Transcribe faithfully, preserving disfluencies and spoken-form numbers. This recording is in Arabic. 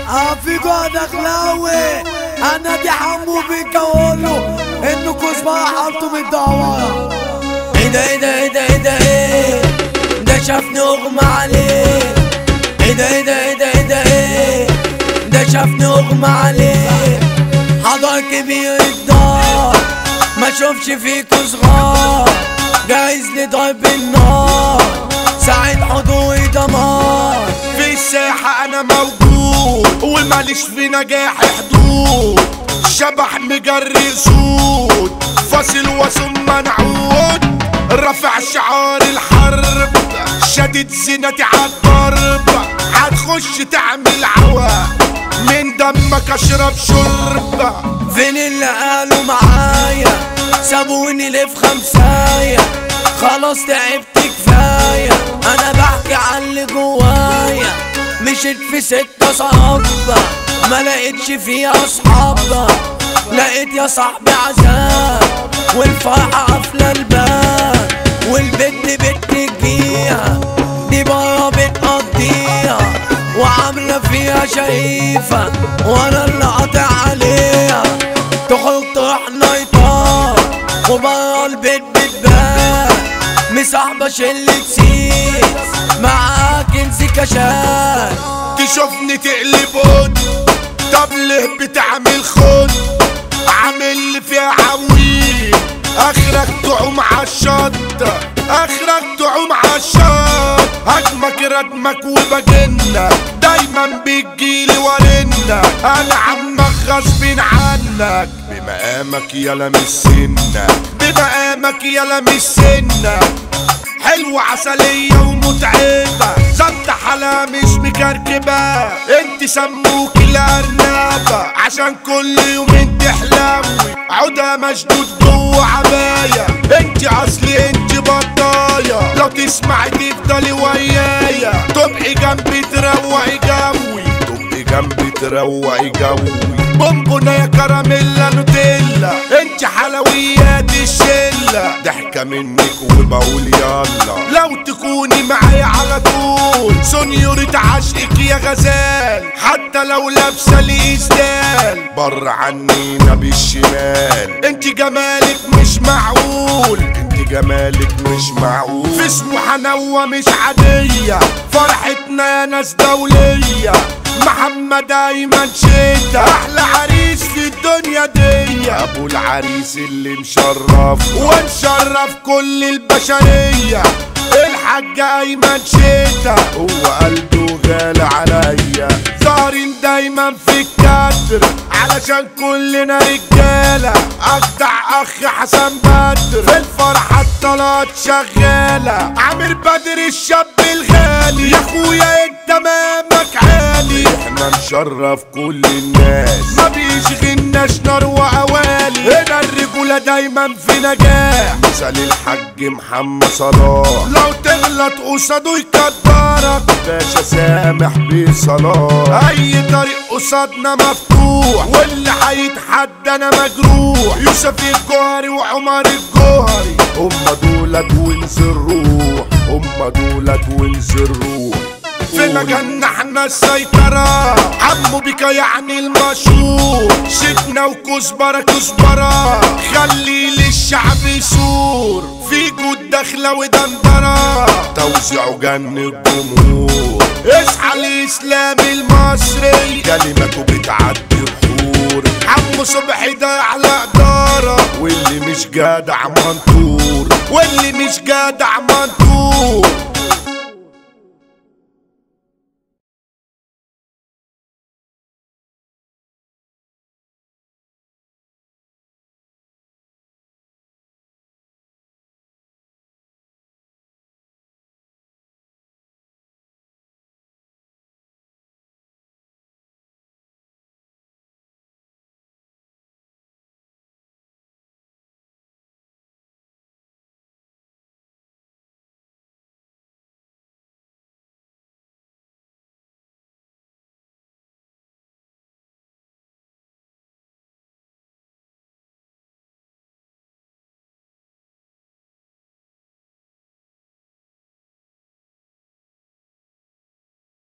عفيكوا دخلاوي انا دي حمو بيك اقوله انكوا اسمها حالته متدورة. ايه ده ايه ده ايه ده ايه ده ايه ده شافني اغمى عليه. ايه ده ايه ده ايه ده ايه ده ايه ده شافني اغمى عليه. حضر كبير الدار ما شوفش فيكوا صغار، جايز لضرب النار ساعة حضوري دمار. في الساحة انا موجود وماليش في نجاحي حدود، شبح مجري سود فاصل وثم منعود، رافع شعار الحرب شديد زينتي عالضرب، هتخش تعمل عوا من دمك اشرب شرب. فين اللي قالوا معايا سابوني ليه في خمسايا، خلاص تعبت كفاية انا بحكي عن اللي جوايا. مشيت في سكة صعبة ما لقيتش فيها اصحابها، لقيت يا صاحبي عذاب والفرحة قافلة الباب، والبت بت تجيها دي برا بتقضيها وعاملة فيها شريفة وانا اللي قاطع عليها. تخرج تروح نايطات وبرا البيت بتبان، مصاحبة شلة سيس معاها كنز كشان. تشوفني تقلب هد طب ليه بتعمل خد، عامل لي فيها عويل اخرك تعوم عالشط، اخرك تعوم عالشط. هجمك ردمك وبجنك دايما بتجيلي ورنك، انا عمك غصبين عنك بمقامك يالا مش سنك، بمقامك يالا مش سنك. حلوة عسلية ومتعبة ظبط حلا مش مكركبة، انت سموك الارنبة عشان كل يومين تحلوي عودة مشدود جوه عباية. انت اصلي انت بطاية لو تسمعي تفضلي ويايا، تبقي جنبي تروقي جوي، تبقي جنبي تروقي جوي. بونبونة يا كراميلا نوتيلا انت حلويات الشلة، ضحكة منك وبقول يلا لو تكوني معايا على طول. سونيورة عشقك يا غزال حتى لو لابسة لي اسدال، بر عنينا بالشمال انت جمالك مش معقول، انت جمالك مش معقول. في اسمه حنوة مش عادية فرحتنا يا ناس دولية، محمد ايمن شتا احلى عريس في الدنيا دي، ابو العريس اللي مشرف ونشرف كل البشرية. الحاج ايمن شتا هو قلبه غالي عليا، ظاهرين دايما في الكتر علشان كلنا رجالة. اجدع اخ حسن بدر في الفرحة الطلات شغالة، عامر بدر الشاب الغالي يا اخويا انت مامك عالي. احنا نشرف كل الناس ما بيشغلناش نار وقوالي، هنا الرجولة دايما في نجاح مثال الحاج محمد صلاح، لو تغلط قصاده يقدرك باشا سامح بصلاح. اي طريق قصادنا مفتوح واللي هيتحدانا مجروح، يوسف الجوهري وعمر الجوهري هما دولت ونس الروح، هما دولت ونس الروح. في مجالنا احنا السيطرة عمو بيكا يعني المشهور، شتنا وكزبرة كزبرة خلي للشعب يسور. في جود داخلة ودندرة توزيعه جن الجمهور، اصحى الاسلام المصري كلمته بتعدي الحور. عمو صبحي ده على ادارة واللي مش جدع منطور، واللي مش جدع